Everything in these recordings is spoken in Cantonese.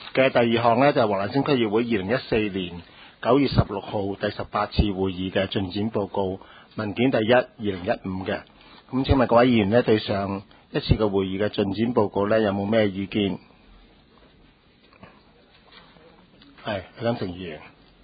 嘅第二項呢，就係黃大仙區議會2014年9月16號第18次會議嘅進展報告文件第1 2015嘅。咁請問各位議員呢，對上一次嘅會議嘅進展報告呢，有冇咩意見？係許金城議員。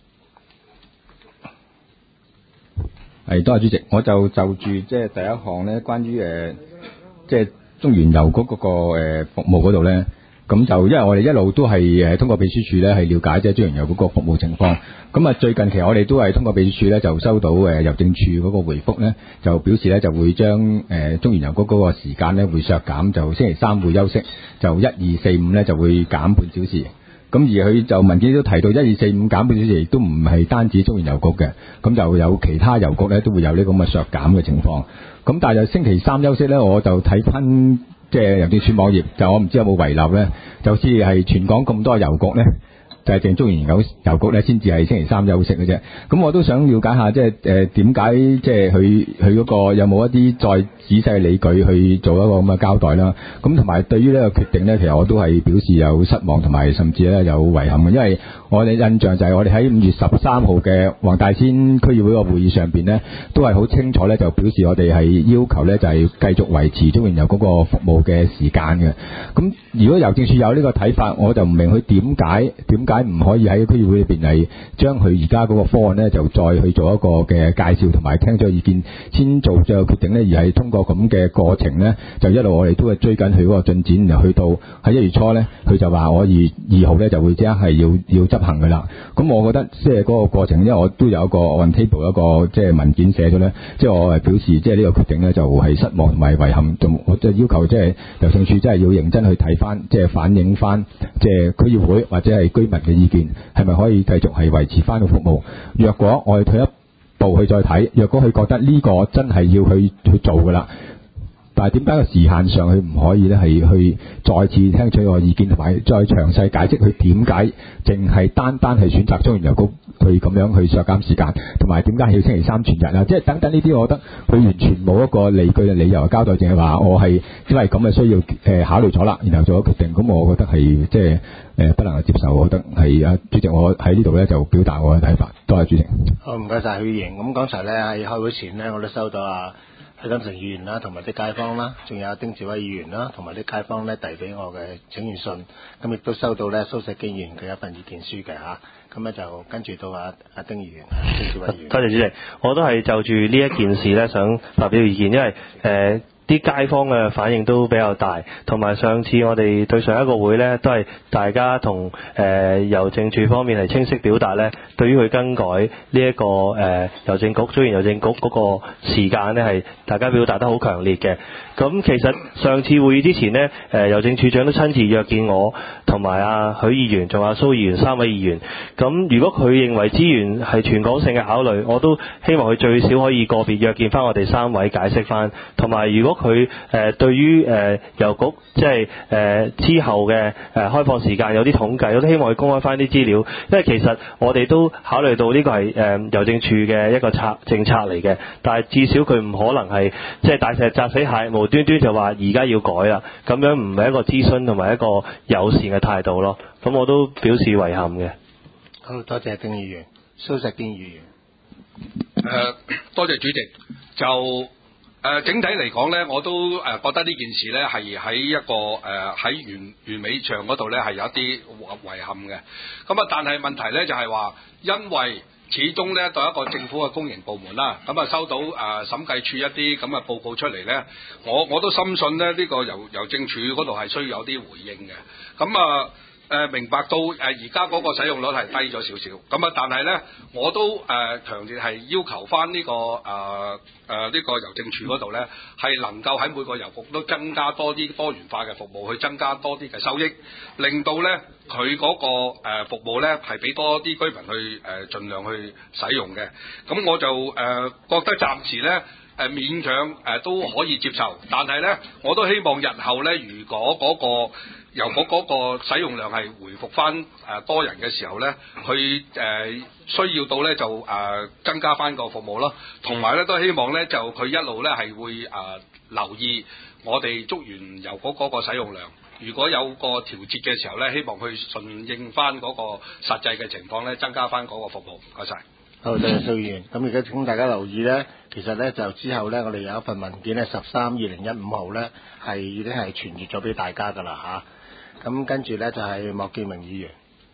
係，多謝主席。我就住即係第一項咧，關於即係中原郵局嗰個服務嗰度咧，咁就因為我哋一路都係通過秘書處咧係了解即係中原郵局個服務情況。咁啊，最近其實我哋都係通過秘書處咧就收到郵政處嗰個回覆咧，就表示咧就會將中原郵局嗰個時間咧會削減，就星期三會休息，就1、2、4、5咧就會減半小時。咁而佢就文件都提到1、2、4、5減半小時，亦都唔係單止中原郵局嘅，咁就有其他郵局咧都會有呢個咁嘅削減嘅情況。咁但係就星期三休息咧，我就睇翻即係郵政署網頁，就我唔知有冇遺漏咧，就似係全港咁多郵局咧，就係淨中原郵局咧先至係星期三休息嘅啫。咁我都想了解下，即係點解即係佢嗰個有冇一啲再仔細理據去做一個咁嘅交代啦。咁同埋對於呢個決定咧，其實我都係表示有失望同埋甚至咧有遺憾嘅，因為我哋印象就係我哋喺5月13號嘅黃大仙區議會個會議上邊咧，都係好清楚咧就表示我哋係要求咧就係繼續維持中原郵局個服務嘅時間嘅。咁如果郵政署有呢個睇法，我就唔明佢點解唔可以喺區議會裏邊係將佢而家嗰個方案咧就再去做一個嘅介紹同埋聽咗意見先做最後決定咧，而係通過咁嘅過程咧，就一路我哋都係追緊佢嗰個進展，然後去到喺1月初咧，佢就話我2號咧就會即刻係要執行㗎啦。咁我覺得即係嗰個過程，因為我都有一個 on table 一個即係文件寫咗咧，即係我係表示即係呢個決定咧就係失望同埋遺憾，我即係要求即係郵政署真係要認真去睇翻，即係反映翻即係區議會或者係居民嘅意見，係咪可以繼續係維持翻個服務？若果我哋退一步去再睇，若果佢覺得呢個真係要去做㗎啦。但係點解個時限上佢唔可以咧係去再次聽取個意見，同埋再詳細解釋佢點解淨係單係選擇中原郵局去咁樣去削減時間，同埋點解要星期三全日啊？即係等等呢啲，我覺得佢完全冇一個理據嘅理由交代，淨係話我係因為咁嘅需要考慮咗啦，然後做咗決定。咁我覺得係即係不能夠接受。我覺得係主席，我喺呢度咧就表達我嘅睇法。多謝主席。 好，唔該晒許議員。咁剛才咧喺開會前咧，我都收到許金城議員啦，同埋啲街坊啦，仲有丁志威議員啦，同埋啲街坊咧遞俾我嘅請願信，咁亦都收到咧蘇錫基議員嘅一份意見書嘅嚇，咁咧就跟住到阿丁議員、丁志威議員。 多謝主席，我都係就住呢一件事咧想發表意見，因為啲街坊嘅反應都比較大，同埋上次我哋對上一個會呢，都係大家同郵政處方面係清晰表達呢，對於佢更改呢一個郵政局中原郵政局嗰個時間呢，係大家表達得好強烈嘅。咁其實上次會議之前呢，郵政處長都親自約見我同埋許議員仲有蘇議員3位議員。咁如果佢認為資源係全港性嘅考慮，我都希望佢最少可以個別約見翻我哋3位解釋翻，同埋如果佢對於郵局即係之後嘅開放時間有啲統計，我都希望佢公開翻啲資料，因為其實我哋都考慮到呢個係郵政處嘅一個政策嚟嘅，但係至少佢唔可能係即係大石砸死蟹，無端端就話而家要改啦，咁樣唔係一個諮詢同埋一個友善嘅態度咯。咁我都表示遺憾嘅。 好，多謝丁議員，蘇錫堅議員。 多謝主席。就整體嚟講呢，我都覺得呢件事呢係喺一個喺完美上嗰度呢係有一啲遺憾嘅。咁啊，但係問題呢就係話，因為始終呢都係一個政府嘅公營部門啦，咁啊收到審計處一啲咁嘅報告出嚟呢，我都深信呢呢個郵政處嗰度係需要有啲回應嘅。咁啊明白到而家嗰個使用率係低咗少少，咁啊但係呢，我都強烈係要求翻呢個呢個郵政處嗰度呢，係能夠喺每個郵局都增加多啲多元化嘅服務，去增加多啲嘅收益，令到呢佢嗰個服務呢係俾多啲居民去盡量去使用嘅。咁我就覺得暫時呢勉強都可以接受，但係呢，我都希望日後呢，如果嗰個郵局嗰個使用量係回復翻多人嘅時候呢，去需要到呢就增加翻個服務咯，同埋呢都希望呢就佢一路呢係會留意我哋竹園郵局嗰個使用量， 如果有個調節嘅時候咧，希望去順應翻嗰個實際嘅情況咧，增加翻嗰個服務。唔該晒。 好，多謝蘇議員。咁而家請大家留意咧，其實咧就之後咧，我哋有一份文件咧13/2015號咧係已經係傳閱咗俾大家㗎啦嚇。咁跟住咧就係莫建明議員。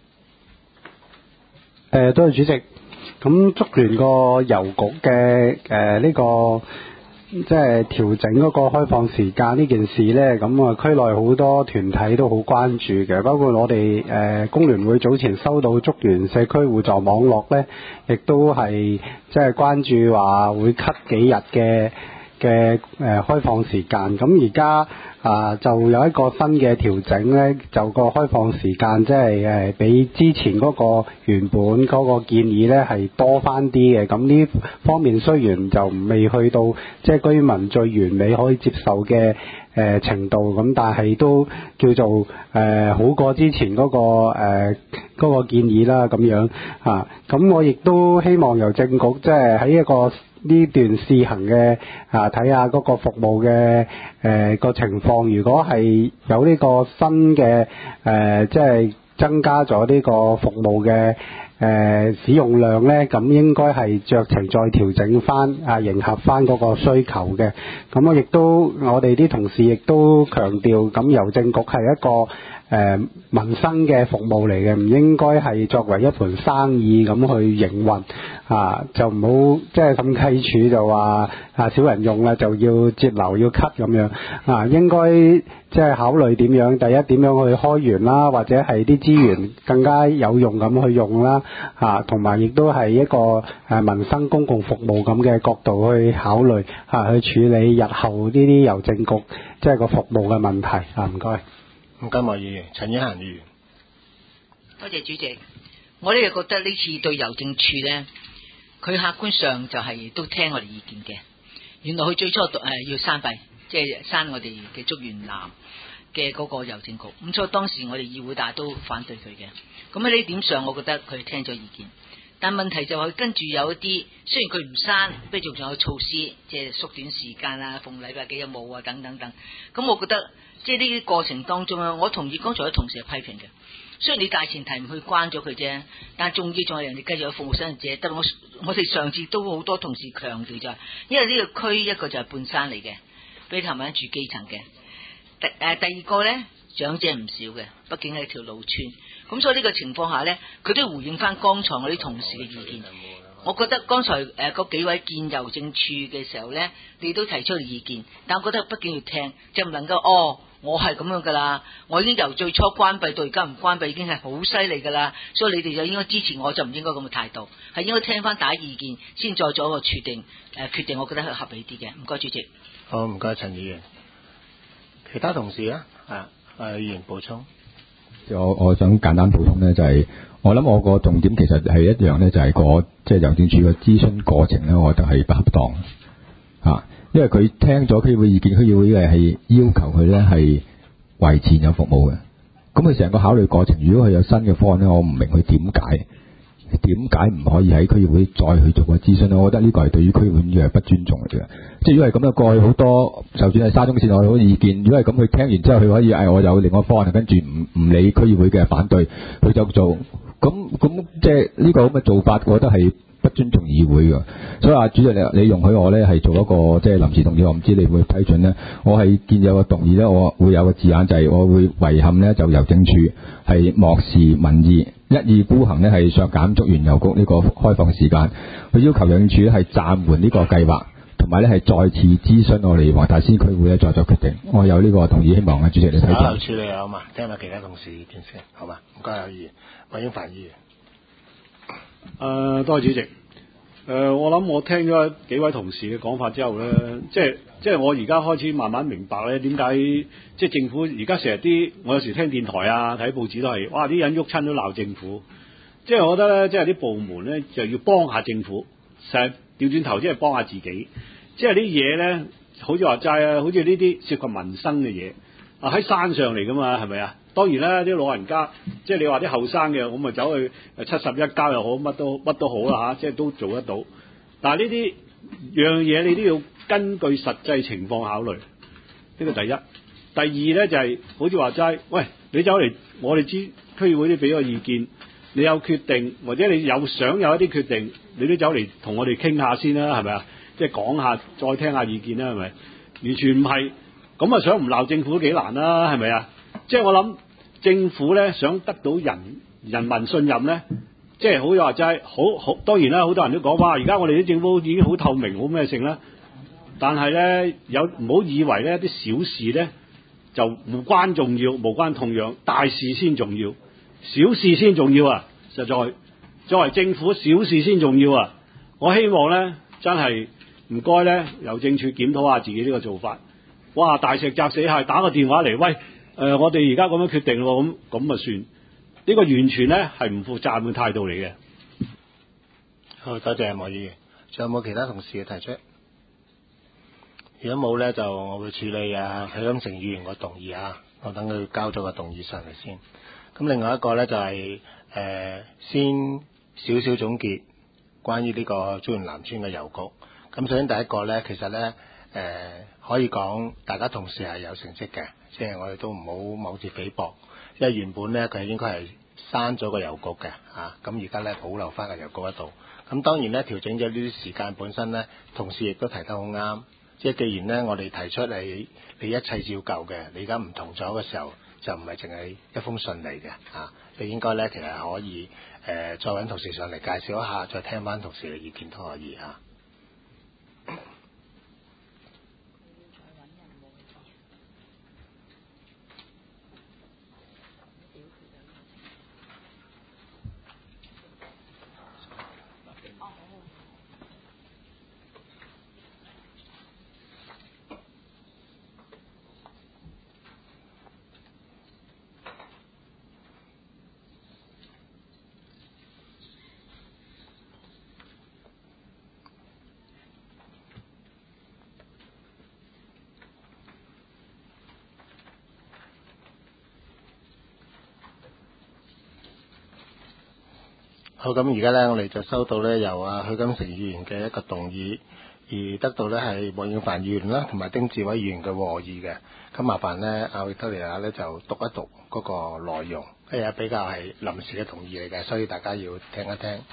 多謝主席。咁足聯個郵局嘅呢個即係調整嗰個開放時間呢件事呢，咁啊區內好多團體都好關注嘅，包括我哋工聯會早前收到足聯社區互助網絡呢，亦都係即係關注話會 cut 幾日嘅開放時間。咁而家就有一個新嘅調整呢，就個開放時間即係比之前嗰個原本嗰個建議呢係多翻啲嘅。咁呢方面雖然就未去到即係居民最完美可以接受嘅程度，咁但係都叫做好過之前嗰個建議啦咁樣啊。咁我亦都希望郵政局即係喺一個呢段試行嘅睇下嗰個服務嘅個情況，如果係有呢個新嘅即係增加咗呢個服務嘅使用量呢，咁應該係酌情再調整翻迎合翻嗰個需求嘅。咁我哋啲同事亦都強調，咁郵政局係一個民生嘅服務嚟嘅，唔應該係作為一盤生意咁去營運就唔好即係審計署就話少人用啦，就要節流要 cut 咁樣應該即係考慮點樣，第一點樣去開源啦，或者係啲資源更加有用咁去用啦同埋亦都係一個民生公共服務咁嘅角度去考慮去處理日後呢啲郵政局即係個服務嘅問題唔該。 唔該，莫議員。陳婉嫻議員。 多謝主席。我呢就覺得呢次對郵政處呢，佢客觀上就係都聽我哋意見嘅。原來佢最初要關閉，即係關我哋嘅竹園南嘅嗰個郵政局。咁所以當時我哋議會大家都反對佢嘅。咁喺呢點上，我覺得佢聽咗意見。但問題就係跟住有一啲，雖然佢唔關，不過仲有措施，即係縮短時間啊，逢禮拜幾有冇啊，等等等。咁我覺得即係呢啲過程當中啊，我同意剛才有同事嘅批評嘅。雖然你大前提唔去關咗佢啫，但係仲係人哋繼續有服務使用者。得我哋上次都好多同事強調就係，因為呢個區一個就係半山嚟嘅，比頭晚住基層嘅。第二個呢，長者唔少嘅，畢竟係條路村。咁所以呢個情況下呢，佢都回應翻剛才我啲同事嘅意見。我覺得剛才嗰幾位見郵政處嘅時候呢，你都提出意見，但我覺得畢竟要聽，就唔能夠我係咁樣噶啦，我已經由最初關閉到而家唔關閉，已經係好犀利噶啦，所以你哋就應該支持我，就唔應該咁嘅態度，係應該聽翻大家意見先再做一個決定，我覺得係合理啲嘅。唔該主席。 好，唔該陳議員。其他同事啊，議員補充。 我想簡單補充呢，就係我諗我個重點其實係一樣呢，就係即係郵政處嘅諮詢過程呢，我覺得係不恰當因為佢聽咗區議會意見，區議會係要求佢呢係維持有服務嘅。咁佢成個考慮過程，如果佢有新嘅方案呢，我唔明佢點解唔可以喺區議會再去做個諮詢呢？我覺得呢個係對於區議會係不尊重嚟嘅。即係如果係咁樣，過去好多就算係沙中線我有好多意見，如果係咁，佢聽完之後佢可以我有另外方案，跟住唔理區議會嘅反對，佢就做。咁即係呢個咁嘅做法，我覺得係不尊重議會嘅。所以主席你容許我呢係做一個即係臨時動議，我唔知你會批准呢。我係見有個動議呢，我會有個字眼就係我會遺憾呢，就郵政處係漠視民意，一意孤行呢係削減竹園郵局呢個開放時間，佢要求郵政處係暫緩呢個計劃，同埋呢係再次諮詢我哋黃大仙區會呢再作決定。我有呢個同意，希望主席你睇睇。 好，處理好嘛？聽下其他同事意見先，好嘛？唔該，有議員，麥英凡議員。 多謝主席。我諗我聽咗幾位同事嘅講法之後咧，即係我而家開始慢慢明白咧，點解即係政府而家成日我有時聽電台啊、睇報紙都係，哇！啲人喐親都鬧政府。即係我覺得咧，即係啲部門咧就要幫下政府，成日調轉頭即係幫下自己。即係啲嘢咧，好似話齋啊，好似呢啲涉及民生嘅嘢喺山上嚟噶嘛，係咪啊？當然啦，啲老人家，即係你話啲後生嘅，我咪走去71交又好，乜都好啦即係都做得到。但係呢啲樣嘢你都要根據實際情況考慮，呢個第一。 第二咧就係、好似話齋，喂，你走嚟我哋知區議會都俾個意見，你有決定或者你有想有一啲決定，你都走嚟同我哋傾下先啦，係咪啊？即係講下，再聽下意見啦，係咪？完全唔係，咁啊想唔鬧政府都幾難啦，係咪啊？即係我諗政府咧想得到人民信任咧，即係好似話齋，好當然啦，好多人都講哇，而家我哋啲政府已經好透明，好咩性啦。但係咧唔好以為咧啲小事咧就無關重要、無關痛癢，大事先重要，小事先重要啊！實在作為政府，小事先重要啊！我希望咧真係唔該咧，郵政處檢討下自己呢個做法。哇！大石砸死蟹，打個電話嚟，喂，我哋而家咁樣決定咯，咁啊算。呢個完全咧係唔負責任嘅態度嚟嘅。 好，多謝莫議員。仲有冇其他同事嘅提出？如果冇咧，就我會處理許金城議員個動議啊，我等佢交咗個動議上嚟先。咁另外一個咧就係、先少少總結關於呢個中原南村嘅郵局。咁首先第一個咧，其實咧可以講大家同事係有成績嘅，即係我哋都唔好妄自菲薄，因為原本咧佢應該係刪咗個郵局嘅咁而家咧保留翻個郵局喺度。咁當然咧調整咗呢啲時間本身咧，同事亦都提得好啱。即係既然咧，我哋提出你一切照舊嘅，你而家唔同咗嘅時候，就唔係淨係一封信嚟嘅你應該咧其實可以再揾同事上嚟介紹一下，再聽翻同事嘅意見都可以好，咁而家咧，我哋就收到咧由許金城議員嘅一個動議，而得到咧係黃永凡議員啦，同埋丁志偉議員嘅和議嘅。咁麻煩咧，維多利亞咧就讀一讀嗰個內容，係比較係臨時嘅同意嚟嘅，所以大家要聽一聽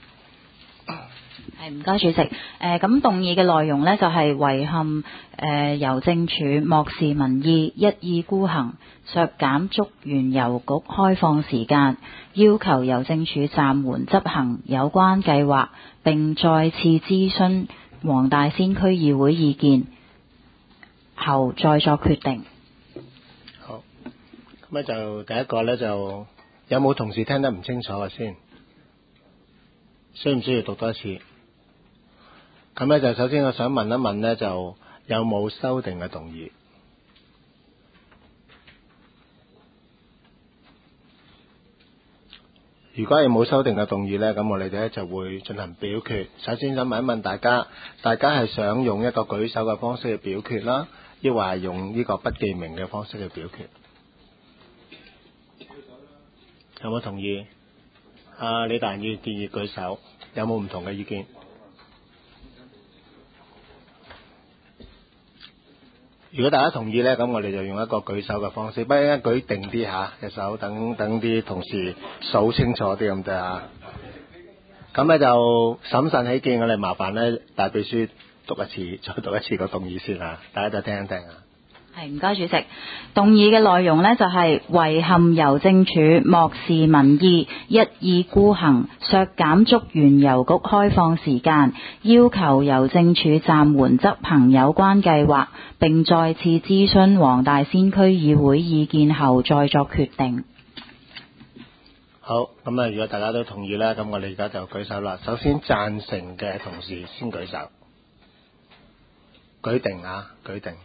係唔該主席。咁動議嘅內容呢，就係遺憾郵政署漠視民意，一意孤行，削減竹園郵局開放時間，要求郵政署暫緩執行有關計劃，並再次諮詢黃大仙區議會意見後再作決定。 好，咁咧就第一個咧就有冇同事聽得唔清楚嘅先？需唔需要讀多一次？咁咧就首先我想問一問咧，就有冇修訂嘅動議？如果係冇修訂嘅動議咧，咁我哋咧就會進行表決。首先想問一問大家係想用一個舉手嘅方式去表決啦，抑或係用呢個不記名嘅方式去表決？有冇同意？李大人建議舉手，有冇唔同嘅意見？如果大家同意呢，咁我哋就用一個舉手嘅方式，不過一舉定啲隻手，等啲同事數清楚啲咁啫咁咧就審慎起見，我哋麻煩呢大秘書讀一次，再讀一次個動議先大家再聽一聽係唔該主席，動議嘅內容呢，就係遺憾郵政署漠視民意，一意孤行，削減竹園郵局開放時間，要求郵政署暫緩執行有關計劃，並再次諮詢黃大仙區議會意見後再作決定。 好，咁如果大家都同意啦，咁我哋而家就舉手啦。首先贊成嘅同事先舉手，舉定舉定。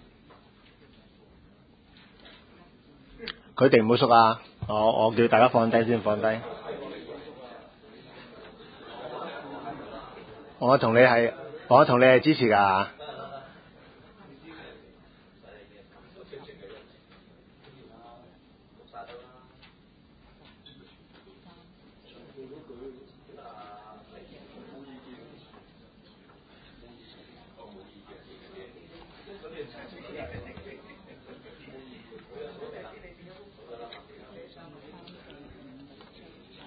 佢哋唔好縮我叫大家放低先，放低。我同你係支持㗎。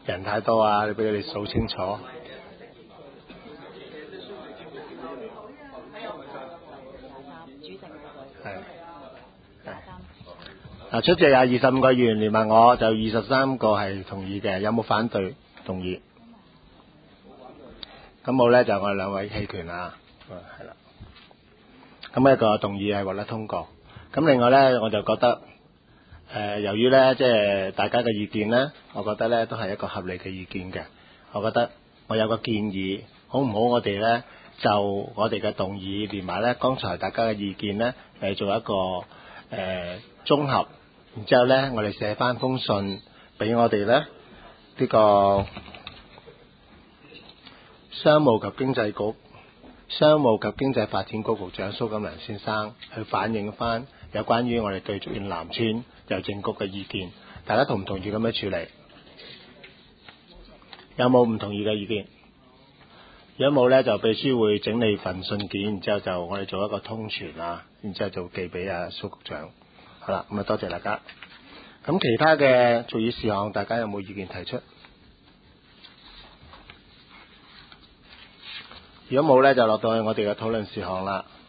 人太多啊，你俾佢哋數清楚。出席有25個議員，連埋我就23個係同意嘅，有冇反對動議？咁冇咧，就我哋2位棄權啦。係啦。咁一個動議係獲得通過。咁另外咧，我就覺得由於咧即係大家嘅意見咧，我覺得咧都係一個合理嘅意見嘅。我覺得我有個建議，好唔好？我哋咧就我哋嘅動議連埋咧剛才大家嘅意見咧嚟做一個綜合。然之後咧，我哋寫翻封信俾我哋咧呢個商務及經濟發展局局長蘇錦樑先生去反映翻有關於我哋對竹園南村郵政局嘅意見，大家同唔同意咁樣處理？有冇唔同意嘅意見？如果冇咧，就秘書會整理份信件，然之後就我哋做一個通傳啊，然之後就寄俾蘇局長。好啦，咁啊多謝大家。咁其他嘅造議事項，大家有冇意見提出？如果冇咧，就落到去我哋嘅討論事項啦。